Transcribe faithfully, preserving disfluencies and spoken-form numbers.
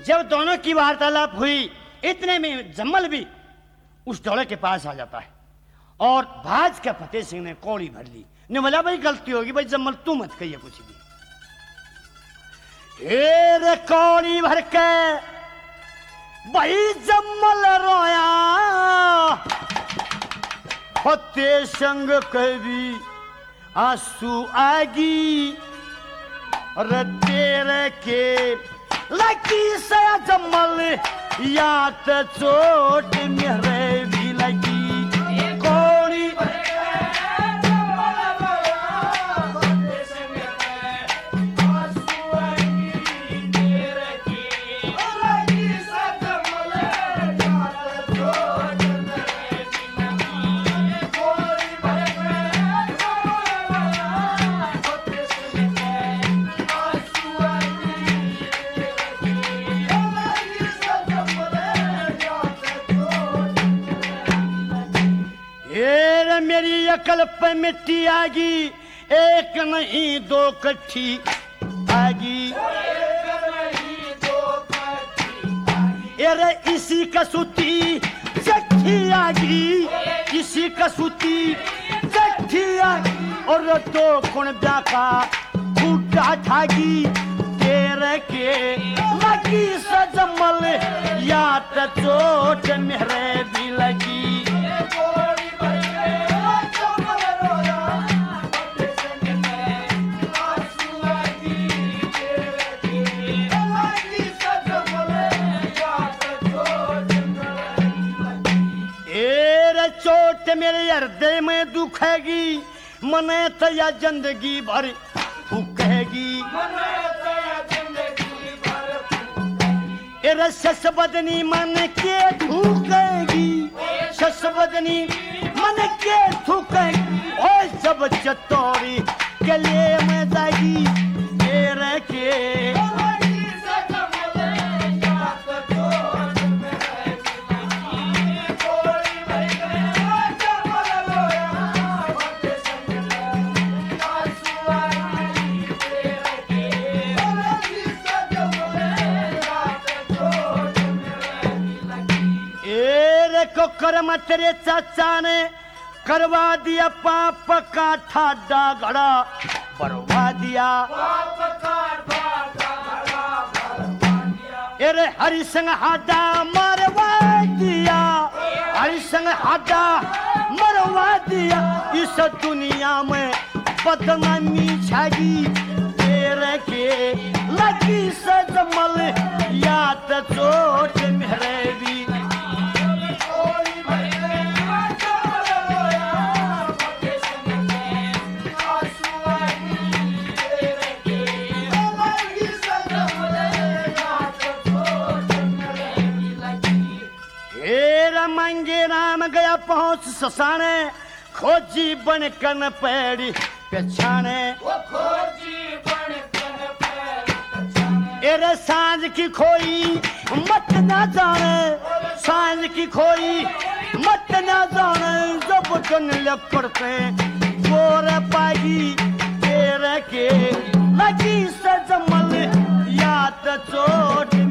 जब दोनों की वार्तालाप हुई इतने में जम्मल भी उस डोले के पास आ जाता है और भाज के फतेह सिंह ने कौड़ी भर ली। ने बोला भाई गलती होगी भाई जम्मल तू मत कहिए कुछ भी। रे कौड़ी भर के भाई जम्मल रोया फतेह सिंह कभी आंसू आगी रे तेरे के लगी से जम्मल या तो चोट मेरे भी लगी। कौड़ी मेरी अकल पे मिट्टी आगी एक नहीं दो कट्ठी आगी। अरे इसी कसूती चट्ठी आगी इसी कसूती चट्ठी आगी और दो कुण ब्याका फूटा ठागी तेरे के लगी सजमल या तो चोट मेरे भी लगी। चोट मेरे हृदय में दुखेगी मने तया जिंदगी भर फूकेगी। एरे सस बदनी मन के थूकेगी सस बदनी मन के थूकेगी और सब चतोरी के लिए मैं जागी तेरे के। कर्म तेरे चाचा ने करवा दिया पाप का ठाडा घड़ा भरवा दिया। अरे हरि संग हाडा मरवा दिया हरि संग हाडा मरवा दिया। इस दुनिया में बदनामी छागी तेरे के लगी सजमल या तो चोट मेरे भी। मंगे राम गया पहुंच ससाने खोजी बन कन पैड़ी पछाने। एरे सांझ की खोई मत ना जाने सांझ की खोई मत ना जाने जब जन लपड़ते गोर पागी तेरे के लगी सजमल या तो चोट